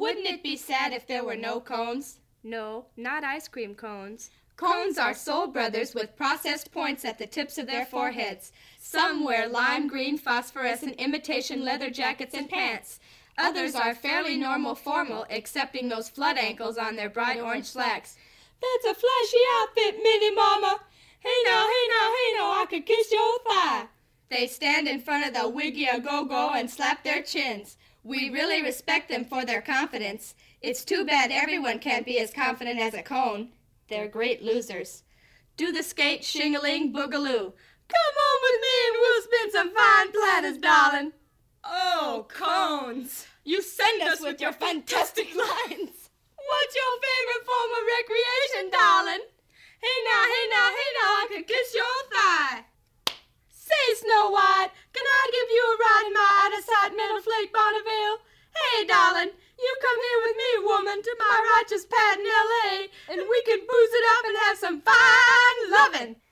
Wouldn't it be sad if there were no cones? No, not ice cream cones. Cones are soul brothers with processed points at the tips of their foreheads. Some wear lime green phosphorescent imitation leather jackets and pants. Others are fairly normal formal, excepting those flood ankles on their bright orange slacks. That's a flashy outfit, Minnie Mama. Hey now, I could kiss your thigh. They stand in front of the Wiggy-A-Go-Go and slap their chins. We really respect them for their confidence. It's too bad everyone can't be as confident as a cone. They're great losers. Do the skate, shing-a-ling, boogaloo. Come on with me and we'll spin some fine platters, darling. Oh, cones, you send us with your fantastic lines. What's your favorite form of recreation, darling? Hey now, I could kiss your thigh. Say, Snow White, can I give you a ride in my out-of-sight metal flake Bonneville? Hey, darling, you come here with me, woman, to my righteous pad in L.A., and we can booze it up and have some fine lovin'.